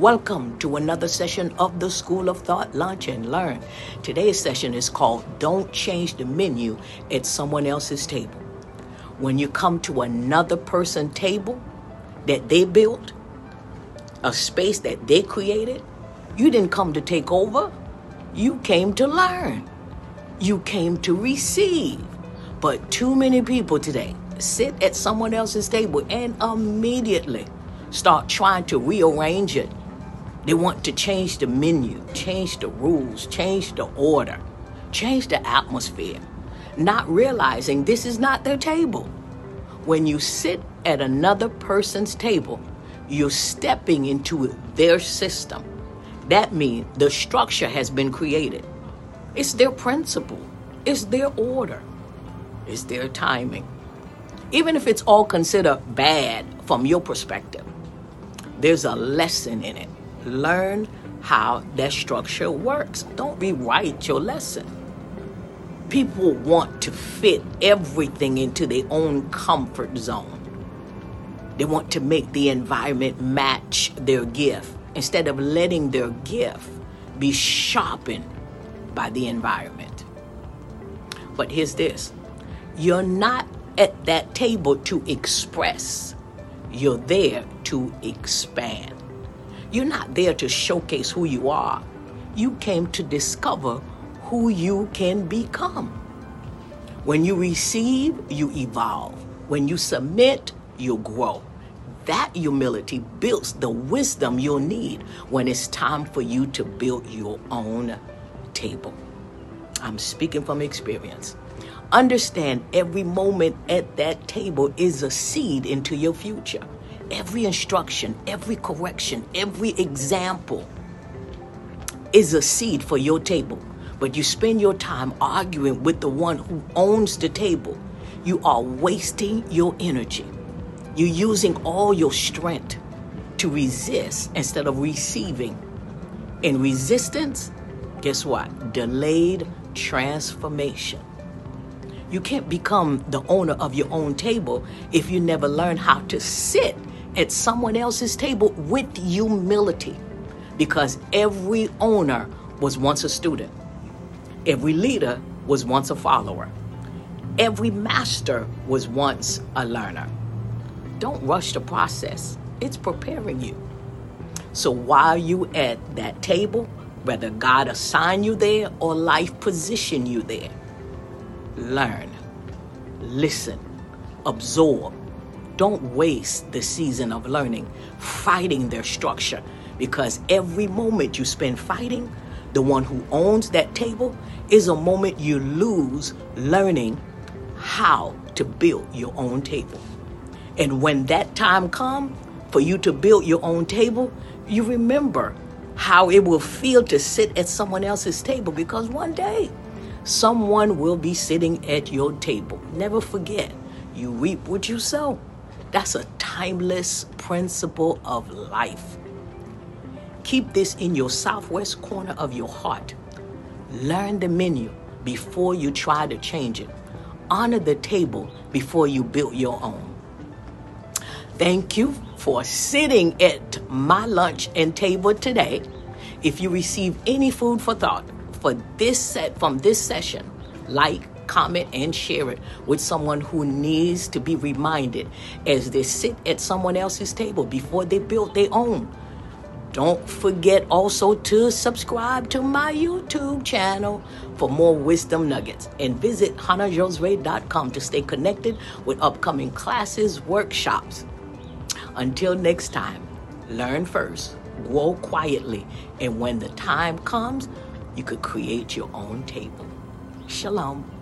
Welcome to another session of the School of Thought Lunch and Learn. Today's session is called Don't Change the Menu at Someone Else's Table. When you come to another person's table that they built, a space that they created, you didn't come to take over. You came to learn. You came to receive. But too many people today sit at someone else's table and immediately start trying to rearrange it. They want to change the menu, change the rules, change the order, change the atmosphere, not realizing this is not their table. When you sit at another person's table, you're stepping into their system. That means the structure has been created. It's their principle. It's their order. It's their timing. Even if it's all considered bad from your perspective, there's a lesson in it. Learn how that structure works. Don't rewrite your lesson. People want to fit everything into their own comfort zone. They want to make the environment match their gift instead of letting their gift be sharpened by the environment. But here's this. You're not at that table to express. You're there to expand. You're not there to showcase who you are. You came to discover who you can become. When you receive, you evolve. When you submit, you grow. That humility builds the wisdom you'll need when it's time for you to build your own table. I'm speaking from experience. Understand every moment at that table is a seed into your future. Every instruction, every correction, every example is a seed for your table. But you spend your time arguing with the one who owns the table. You are wasting your energy. You're using all your strength to resist instead of receiving. In resistance, guess what? Delayed transformation. You can't become the owner of your own table if you never learn how to sit at someone else's table with humility. Because every owner was once a student. Every leader was once a follower. Every master was once a learner. Don't rush the process. It's preparing you. So while you at that table, whether God assign you there or life position you there, learn, listen, absorb. Don't waste the season of learning, fighting their structure, because every moment you spend fighting the one who owns that table is a moment you lose learning how to build your own table. And when that time comes for you to build your own table, you remember how it will feel to sit at someone else's table, because one day someone will be sitting at your table. Never forget, you reap what you sow. That's a timeless principle of life. Keep this in your southwest corner of your heart. Learn the menu before you try to change it. Honor the table before you build your own. Thank you for sitting at my lunch and table today. If you receive any food for thought from this session, like, comment, and share it with someone who needs to be reminded as they sit at someone else's table before they build their own. Don't forget also to subscribe to my YouTube channel for more wisdom nuggets, and visit hanajosray.com to stay connected with upcoming classes, workshops. Until next time, learn first, grow quietly, and when the time comes, you could create your own table. Shalom.